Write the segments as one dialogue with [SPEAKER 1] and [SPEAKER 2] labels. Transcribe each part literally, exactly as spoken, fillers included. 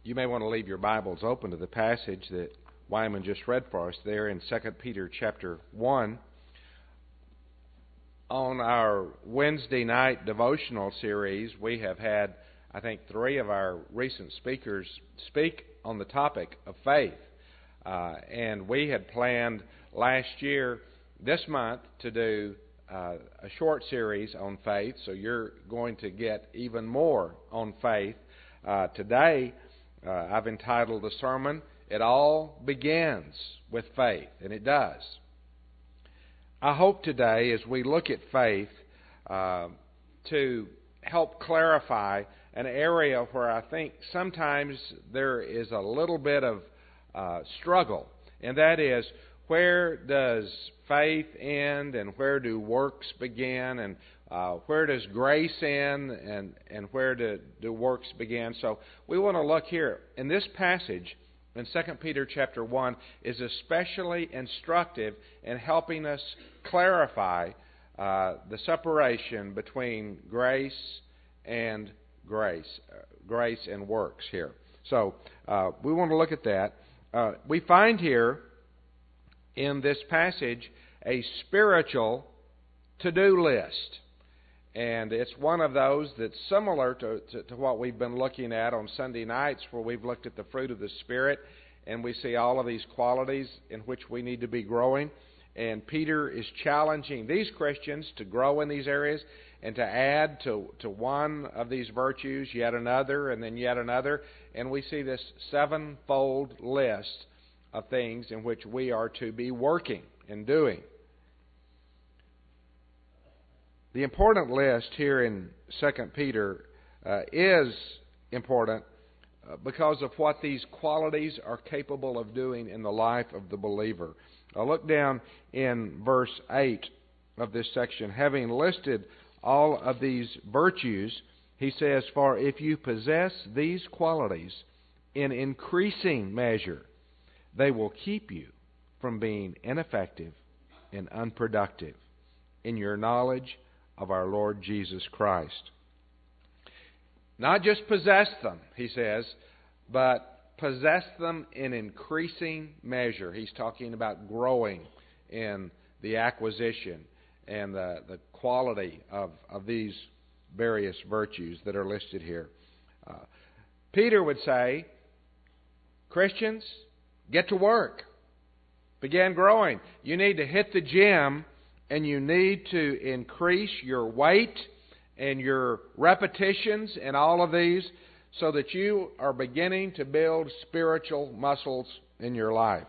[SPEAKER 1] You may want to leave your Bibles open to the passage that Wyman just read for us there in Second Peter chapter one. On our Wednesday night devotional series, we have had, I think, three of our recent speakers speak on the topic of faith. Uh, and we had planned last year, this month, to do uh, a short series on faith, so you're going to get even more on faith. Uh, today, uh, I've entitled the sermon, It All Begins with Faith, and it does. I hope today, as we look at faith, uh, to help clarify an area where I think sometimes there is a little bit of uh, struggle, and that is, where does faith end and where do works begin, and uh, where does grace end and, and where do, do works begin? So we want to look here. In this passage in Second Peter chapter one is especially instructive in helping us clarify uh, the separation between grace and grace, uh, grace and works here. So uh, we want to look at that. Uh, we find here in this passage a spiritual to-do list. And it's one of those that's similar to, to, to what we've been looking at on Sunday nights, where we've looked at the fruit of the Spirit, and we see all of these qualities in which we need to be growing. And Peter is challenging these Christians to grow in these areas and to add to, to one of these virtues, yet another, and then yet another. And we see this sevenfold list of things in which we are to be working and doing. The important list here in Second Peter uh, is important uh, because of what these qualities are capable of doing in the life of the believer. I'll look down in verse eight of this section. Having listed all of these virtues, he says, "For if you possess these qualities in increasing measure, they will keep you from being ineffective and unproductive in your knowledge of our Lord Jesus Christ." Not just possess them, he says, but possess them in increasing measure. He's talking about growing in the acquisition and the, the quality of, of these various virtues that are listed here. Uh, Peter would say, Christians, get to work. Begin growing. You need to hit the gym, and you need to increase your weight and your repetitions and all of these so that you are beginning to build spiritual muscles in your life.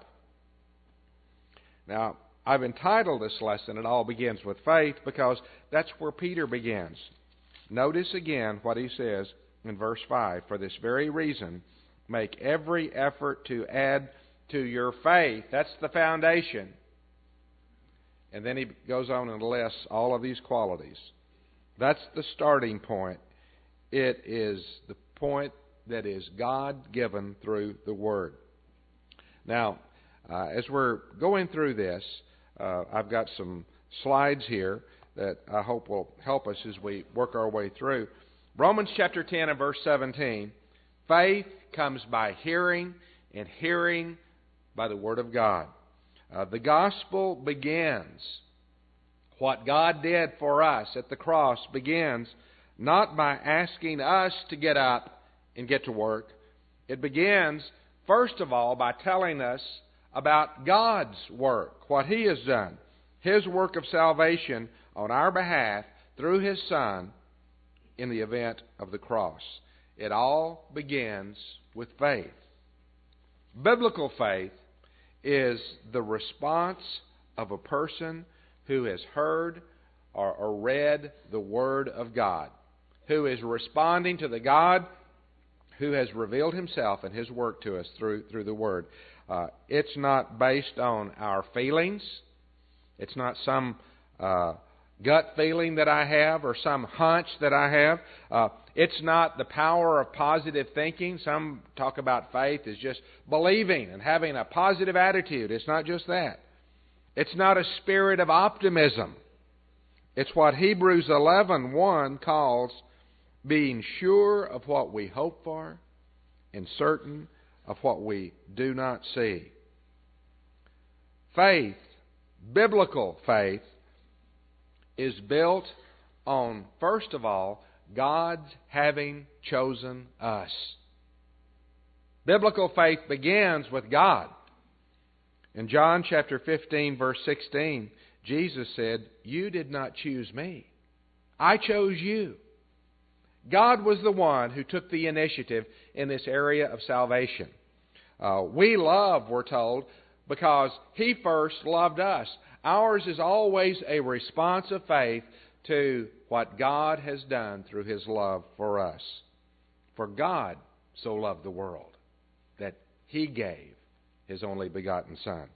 [SPEAKER 1] Now, I've entitled this lesson, It All Begins with Faith, because that's where Peter begins. Notice again what he says in verse five. For this very reason, make every effort to add to your faith. That's the foundation. And then he goes on and lists all of these qualities. That's the starting point. It is the point that is God-given through the Word. Now, uh, as we're going through this, uh, I've got some slides here that I hope will help us as we work our way through. Romans chapter ten and verse seventeen, faith comes by hearing, and hearing by the Word of God. Uh, the gospel begins. What God did for us at the cross begins not by asking us to get up and get to work. It begins, first of all, by telling us about God's work, what He has done, His work of salvation on our behalf through His Son in the event of the cross. It all begins with faith. Biblical faith is the response of a person who has heard or, or read the Word of God, who is responding to the God who has revealed Himself and His work to us through, through the Word. Uh, it's not based on our feelings. It's not some uh, gut feeling that I have or some hunch that I have. Uh, it's not the power of positive thinking. Some talk about faith as just believing and having a positive attitude. It's not just that. It's not a spirit of optimism. It's what Hebrews eleven one calls being sure of what we hope for and certain of what we do not see. Faith, biblical faith, is built on, first of all, God's having chosen us. Biblical faith begins with God. In John chapter fifteen, verse sixteen, Jesus said, "You did not choose me. I chose you." God was the one who took the initiative in this area of salvation. Uh, we love, we're told, because He first loved us. Ours is always a response of faith to what God has done through His love for us. For God so loved the world that He gave His only begotten Son.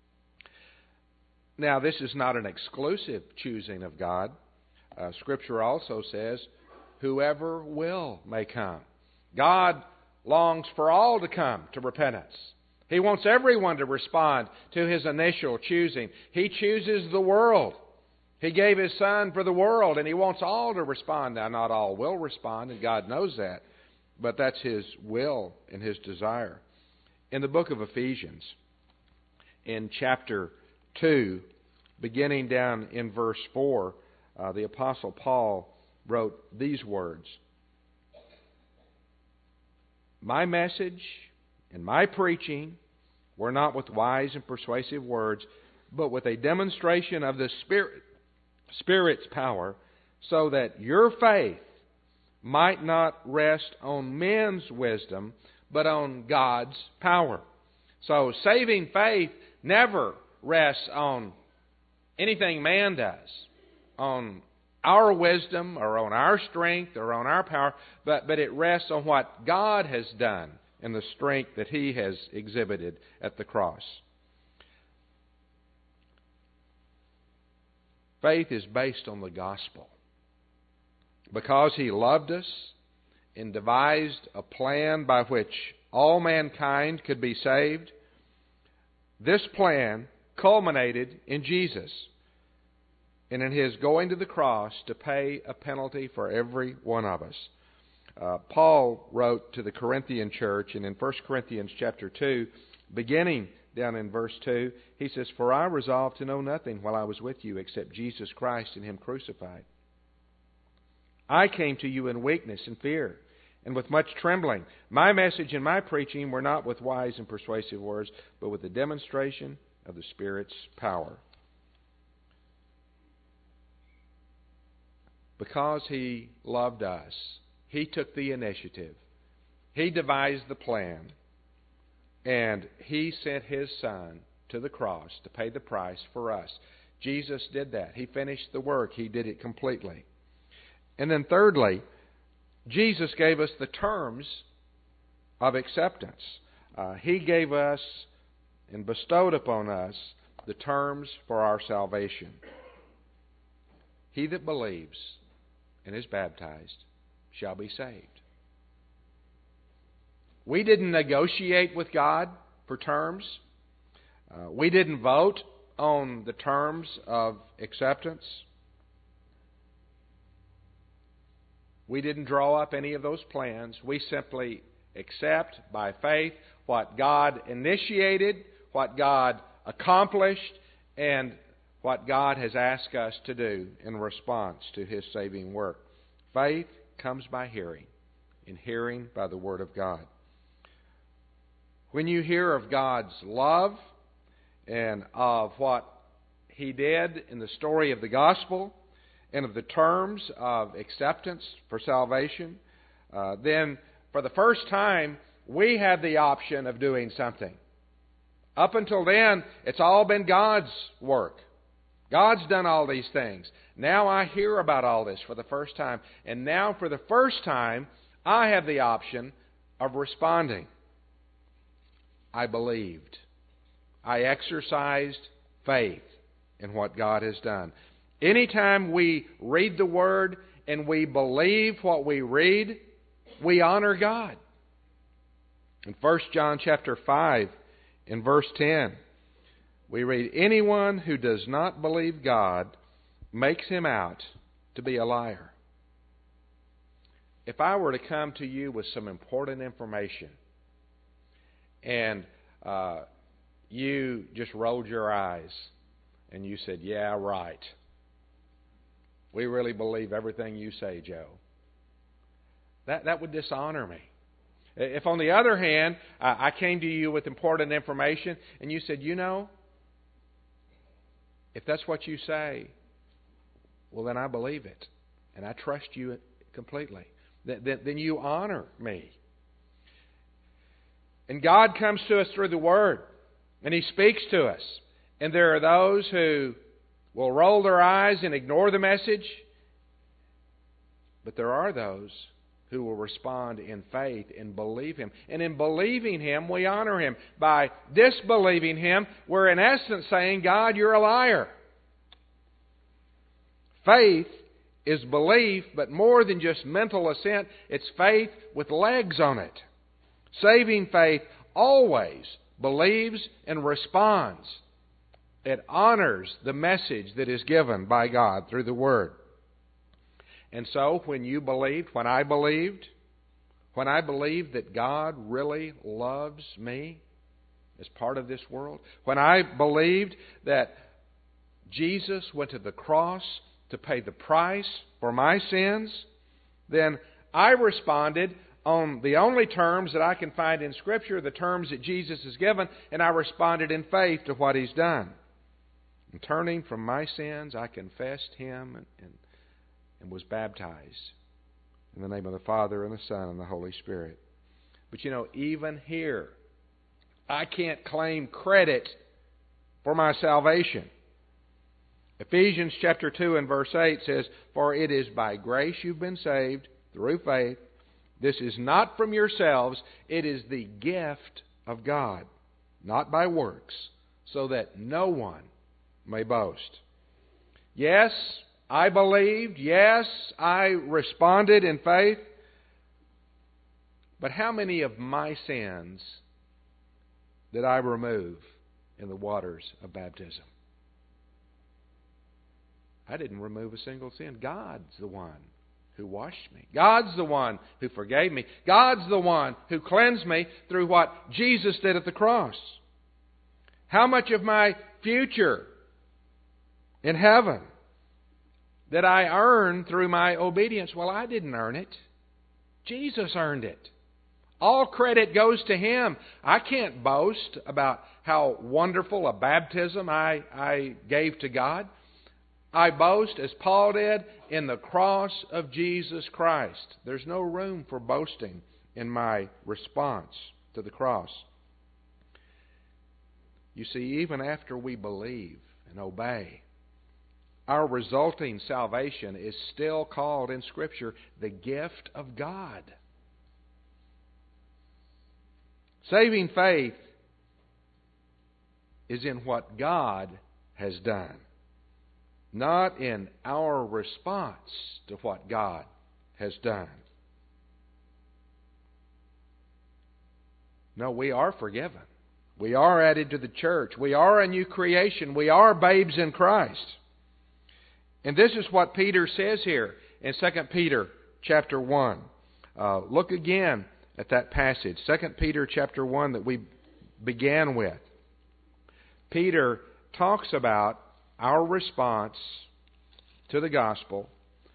[SPEAKER 1] Now, this is not an exclusive choosing of God. Uh, Scripture also says, whoever will may come. God longs for all to come to repentance. He wants everyone to respond to His initial choosing. He chooses the world. He gave His Son for the world, and He wants all to respond. Now, not all will respond, and God knows that, but that's His will and His desire. In the book of Ephesians, in chapter two, beginning down in verse four, uh, the Apostle Paul wrote these words, "My message and my preaching were not with wise and persuasive words, but with a demonstration of the Spirit, Spirit's power, so that your faith might not rest on men's wisdom, but on God's power." So saving faith never rests on anything man does, on our wisdom or on our strength or on our power, but, but it rests on what God has done and the strength that He has exhibited at the cross. Faith is based on the gospel. Because He loved us and devised a plan by which all mankind could be saved, this plan culminated in Jesus and in His going to the cross to pay a penalty for every one of us. Uh, Paul wrote to the Corinthian church, and in First Corinthians chapter two, beginning down in verse two, he says, "For I resolved to know nothing while I was with you except Jesus Christ and Him crucified. I came to you in weakness and fear, and with much trembling. My message and my preaching were not with wise and persuasive words, but with the demonstration of the Spirit's power." Because He loved us, He took the initiative. He devised the plan. And He sent His Son to the cross to pay the price for us. Jesus did that. He finished the work. He did it completely. And then thirdly, Jesus gave us the terms of acceptance. Uh, he gave us and bestowed upon us the terms for our salvation. He that believes and is baptized shall be saved. We didn't negotiate with God for terms. Uh, we didn't vote on the terms of acceptance. We didn't draw up any of those plans. We simply accept by faith what God initiated, what God accomplished, and what God has asked us to do in response to His saving work. Faith comes by hearing, and hearing by the Word of God. When you hear of God's love and of what He did in the story of the gospel and of the terms of acceptance for salvation, uh, then for the first time we have the option of doing something. Up until then, it's all been God's work. God's done all these things. Now I hear about all this for the first time. And now for the first time, I have the option of responding. I believed. I exercised faith in what God has done. Anytime we read the Word and we believe what we read, we honor God. In First John chapter five, in verse ten, we read, "Anyone who does not believe God makes him out to be a liar." If I were to come to you with some important information and uh, you just rolled your eyes and you said, "Yeah, right. We really believe everything you say, Joe." That that would dishonor me. If, on the other hand, I came to you with important information and you said, "You know, if that's what you say, well, then I believe it, and I trust you completely," then, then you honor me. And God comes to us through the Word, and He speaks to us. And there are those who will roll their eyes and ignore the message, but there are those who will respond in faith and believe Him. And in believing Him, we honor Him. By disbelieving Him, we're in essence saying, "God, you're a liar." Faith is belief, but more than just mental assent. It's faith with legs on it. Saving faith always believes and responds. It honors the message that is given by God through the Word. And so when you believed, when I believed, when I believed that God really loves me as part of this world, when I believed that Jesus went to the cross to pay the price for my sins, then I responded on the only terms that I can find in Scripture, the terms that Jesus has given, and I responded in faith to what He's done. And turning from my sins, I confessed Him and, and, and was baptized in the name of the Father and the Son and the Holy Spirit. But you know, even here, I can't claim credit for my salvation. Ephesians chapter two and verse eight says, "For it is by grace you've been saved through faith. This is not from yourselves, it is the gift of God, not by works, so that no one may boast." Yes, I believed. Yes, I responded in faith. But how many of my sins did I remove in the waters of baptism? I didn't remove a single sin. God's the one who washed me. God's the one who forgave me. God's the one who cleansed me through what Jesus did at the cross. How much of my future in heaven did I earn through my obedience? Well, I didn't earn it. Jesus earned it. All credit goes to Him. I can't boast about how wonderful a baptism I, I gave to God. I boast, as Paul did, in the cross of Jesus Christ. There's no room for boasting in my response to the cross. You see, even after we believe and obey, our resulting salvation is still called in Scripture the gift of God. Saving faith is in what God has done, not in our response to what God has done. No, we are forgiven. We are added to the church. We are a new creation. We are babes in Christ. And this is what Peter says here in Second Peter chapter one. Uh, look again at that passage, Second Peter chapter one that we began with. Peter talks about our response to the gospel.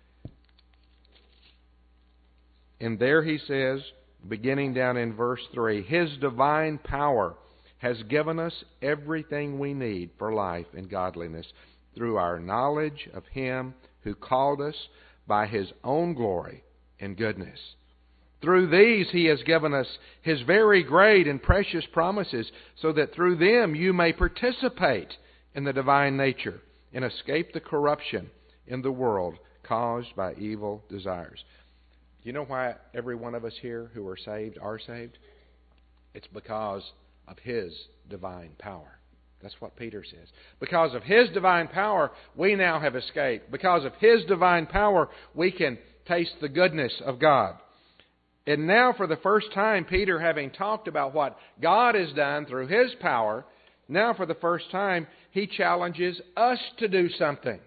[SPEAKER 1] And there he says, beginning down in verse three, His divine power has given us everything we need for life and godliness through our knowledge of Him who called us by His own glory and goodness. Through these He has given us His very great and precious promises, so that through them you may participate in the divine nature and escape the corruption in the world caused by evil desires. You know why every one of us here who are saved are saved? It's because of His divine power. That's what Peter says. Because of His divine power, we now have escaped. Because of His divine power, we can taste the goodness of God. And now, for the first time, Peter, having talked about what God has done through His power, now for the first time, he challenges us to do something.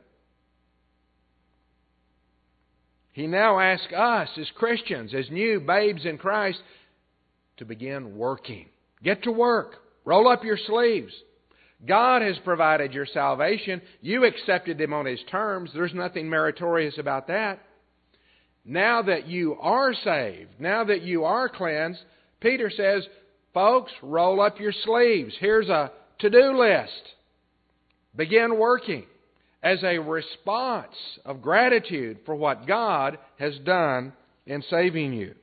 [SPEAKER 1] He now asks us as Christians, as new babes in Christ, to begin working, Get to work. Roll up your sleeves. God has provided your salvation. You accepted Him on His terms. There's nothing meritorious about that. Now that you are saved, now that you are cleansed, Peter says, folks, roll up your sleeves. Here's a to-do list. Begin working as a response of gratitude for what God has done in saving you.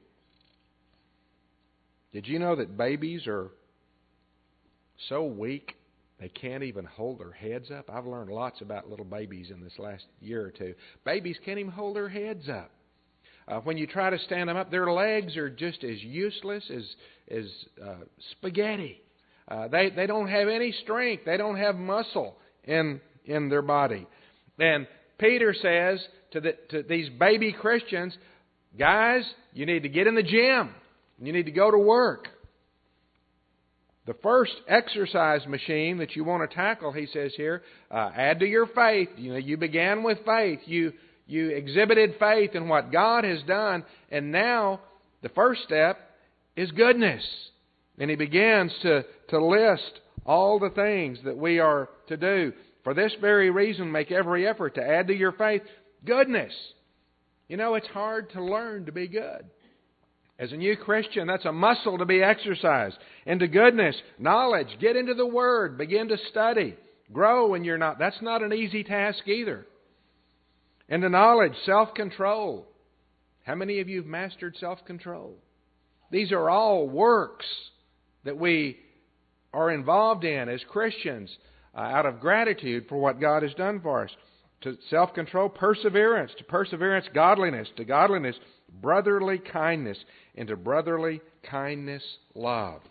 [SPEAKER 1] Did you know that babies are so weak they can't even hold their heads up? I've learned lots about little babies in this last year or two. Babies can't even hold their heads up. Uh, when you try to stand them up, their legs are just as useless as, as uh, spaghetti. Uh, they, they don't have any strength. They don't have muscle in, in their body. And Peter says to, the, to these baby Christians, guys, you need to get in the gym. You need to go to work. The first exercise machine that you want to tackle, he says here, uh, add to your faith. You know, you began with faith. You you exhibited faith in what God has done, and now the first step is goodness. And he begins to, to list all the things that we are to do. For this very reason, make every effort to add to your faith goodness. You know, it's hard to learn to be good. As a new Christian, that's a muscle to be exercised. Into goodness, knowledge, get into the Word, begin to study, grow when you're not. That's not an easy task either. Into knowledge, self-control. How many of you have mastered self-control? These are all works that we are involved in as Christians uh, out of gratitude for what God has done for us. To self-control, perseverance. To perseverance, godliness. To godliness, brotherly kindness. And to brotherly kindness, love.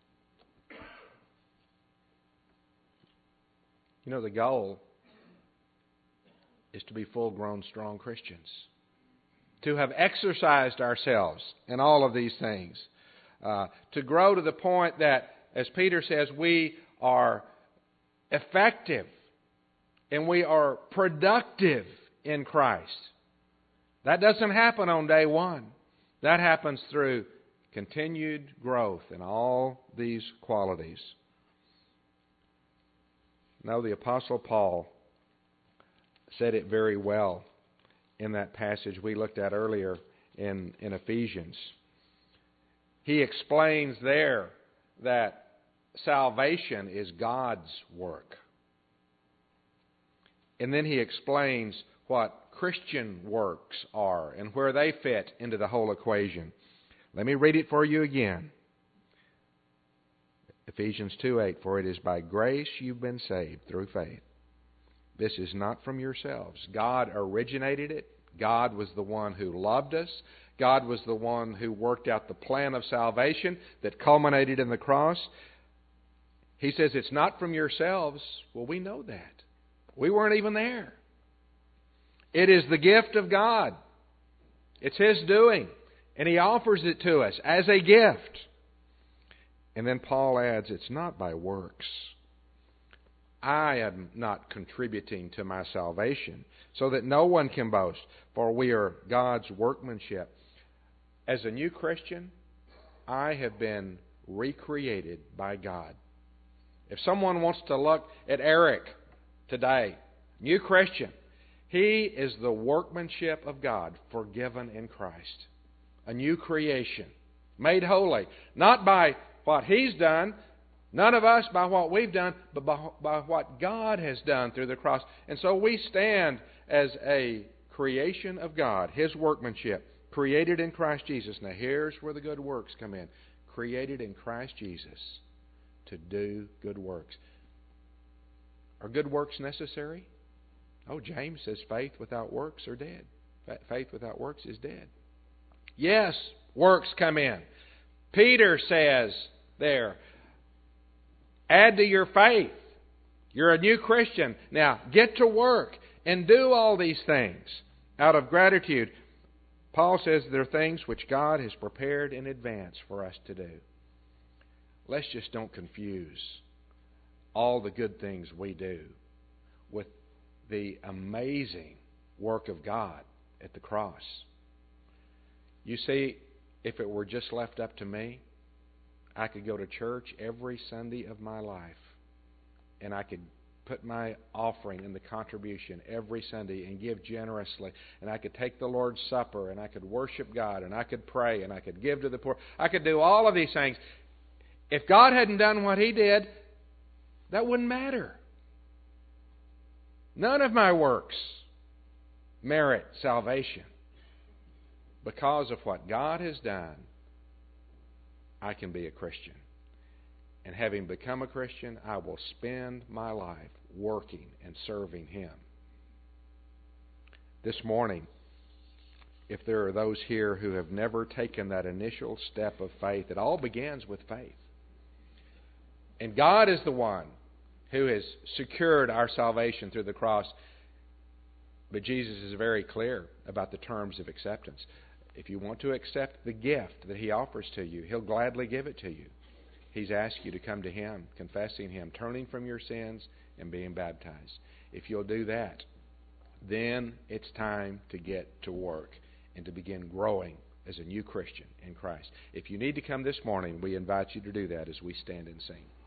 [SPEAKER 1] You know, the goal is to be full-grown, strong Christians. To have exercised ourselves in all of these things. Uh, to grow to the point that, as Peter says, we are effective and we are productive in Christ. That doesn't happen on day one. That happens through continued growth in all these qualities. Now, the Apostle Paul said it very well in that passage we looked at earlier in, in Ephesians. He explains there that salvation is God's work. And then he explains what Christian works are and where they fit into the whole equation. Let me read it for you again. Ephesians two eight, for it is by grace you've been saved through faith. This is not from yourselves. God originated it. God was the one who loved us. God was the one who worked out the plan of salvation that culminated in the cross. He says it's not from yourselves. Well, we know that. We weren't even there. It is the gift of God. It's His doing. And He offers it to us as a gift. And then Paul adds, it's not by works. I am not contributing to my salvation, so that no one can boast, for we are God's workmanship. As a new Christian, I have been recreated by God. If someone wants to look at Eric today, new Christian, he is the workmanship of God, forgiven in Christ. A new creation, made holy, not by what he's done, none of us by what we've done, but by, by what God has done through the cross. And so we stand as a creation of God, His workmanship, created in Christ Jesus. Now here's where the good works come in. Created in Christ Jesus to do good works. Are good works necessary? Oh, James says faith without works are dead. Faith without works is dead. Yes, works come in. Peter says there, add to your faith. You're a new Christian. Now, get to work and do all these things out of gratitude. Paul says there are things which God has prepared in advance for us to do. Let's just don't confuse all the good things we do with the amazing work of God at the cross. You see, if it were just left up to me, I could go to church every Sunday of my life, and I could put my offering in the contribution every Sunday and give generously, and I could take the Lord's Supper, and I could worship God, and I could pray, and I could give to the poor. I could do all of these things. If God hadn't done what He did, that wouldn't matter. None of my works merit salvation. Because of what God has done, I can be a Christian. And having become a Christian, I will spend my life working and serving Him. This morning, if there are those here who have never taken that initial step of faith, it all begins with faith. And God is the one who has secured our salvation through the cross. But Jesus is very clear about the terms of acceptance. If you want to accept the gift that He offers to you, He'll gladly give it to you. He's asked you to come to Him, confessing Him, turning from your sins, and being baptized. If you'll do that, then it's time to get to work and to begin growing as a new Christian in Christ. If you need to come this morning, we invite you to do that as we stand and sing.